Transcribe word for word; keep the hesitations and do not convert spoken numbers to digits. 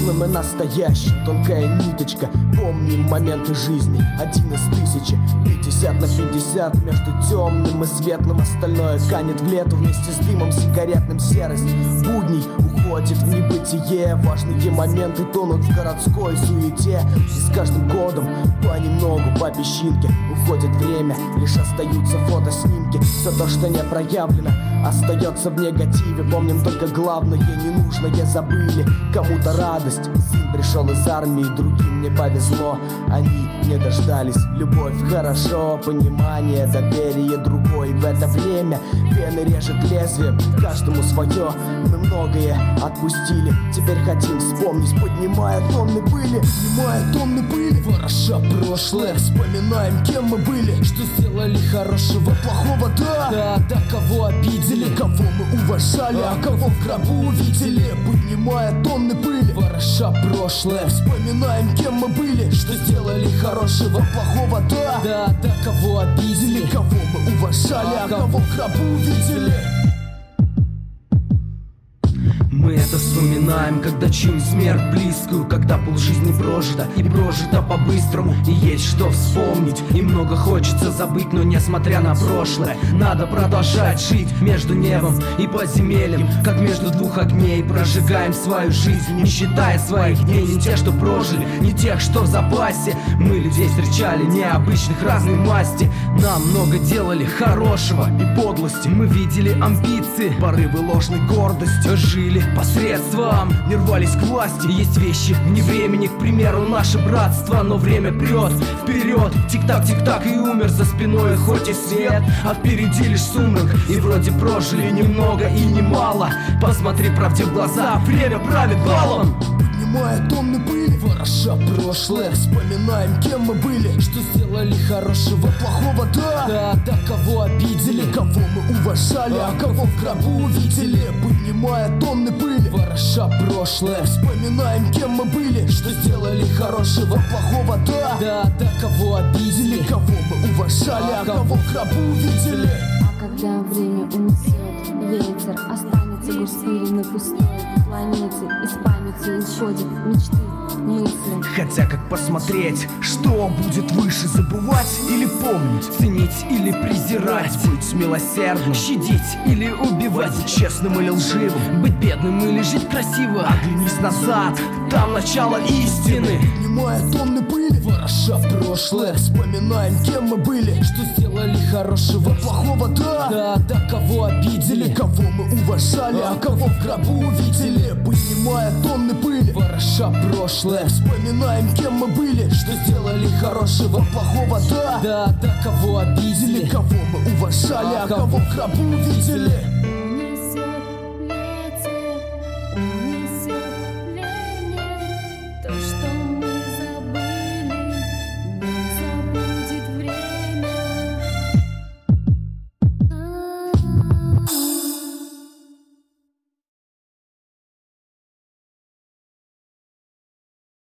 прошлым и настоящим тонкая ниточка. Помним моменты жизни, один из тысячи. Пятьдесят на пятьдесят между темным и светлым. Остальное канет в лету вместе с дымом сигаретным. Серость будней уходит в небытие. Важные моменты тонут в городской суете. И с каждым годом понемногу, по песчинке уходит время. Лишь остаются фотоснимки. Все то, что не проявлено, остается в негативе. Помним только главное, ненужное забыли. Кому-то радость, сын пришел из армии, другим не повезло. Они не дождались. Любовь хорошо, понимание, доверие другой. В это время вены режет лезвием. Каждому свое, мы многое отпустили. Теперь хотим вспомнить, поднимая тонны пыли. Поднимая тонны пыли, вороша прошлое. Вспоминаем, кем мы были, что сделали хорошего, плохого, да. Да, да, кого обидели, кого мы уважали, а кого в гробу увидели. Поднимая тонны пыли, вороша прошлое. Вспоминаем, кем мы были, что сделали хорошего, плохого, да. Да, да, кого обидели, кого мы уважали, а кого в гробу увидели. Мы это вспоминаем, когда чуем смерть близкую, когда полжизни прожита и прожита по-быстрому. И есть что вспомнить, и много хочется забыть, но несмотря на прошлое, надо продолжать жить между небом и подземельем, как между двух огней. Прожигаем свою жизнь, не считая своих дней. Не те, что прожили, не тех, что в запасе. Мы людей встречали необычных, разной масти. Нам много делали хорошего и подлости. Мы видели амбиции, порывы ложной гордости. Жили посредством, не рвались к власти. Есть вещи вне времени, к примеру, наше братство. Но время прет вперед, тик-так, тик-так, и умер за спиной хоть и свет, а впереди лишь сумрак. И вроде прожили немного и немало. Посмотри правде в глаза, время правит балом. Поднимая тонны пыли, вороша прошлое. Вспоминаем, кем мы были, что сделали хорошего, плохого, да. Да, да, кого обидели, кого мы уважали, а кого в гробу увидели. Поднимая тонны пыли, вороша прошлое. Вспоминаем, кем мы были, что сделали хорошего, плохого, да. Да, да, кого обидели, кого мы уважали, а кого в гробу увидели. А когда время унесет ветер, останется грустили на пустой планете. Из памяти уходят мечты, мысли. Хотя как посмотреть, что будет выше, забывать или помнить, ценить или презирать, быть милосердным, щадить или убивать, быть честным или живым, быть бедным или жить красиво. Оглянись назад, там начало истины. Поднимая тонны пыли, вороша прошлое. Вспоминаем, кем мы были, что сделали хорошего, плохого, да. Да, да, кого обидели, кого мы уважали, а кого в гробу увидели. Поднимая тонны пыли, вороша прошлое. Вспоминаем, кем мы были, что сделали хорошего, плохого, да. Да, да, кого обидели, кого мы уважали, а кого в гробу увидели.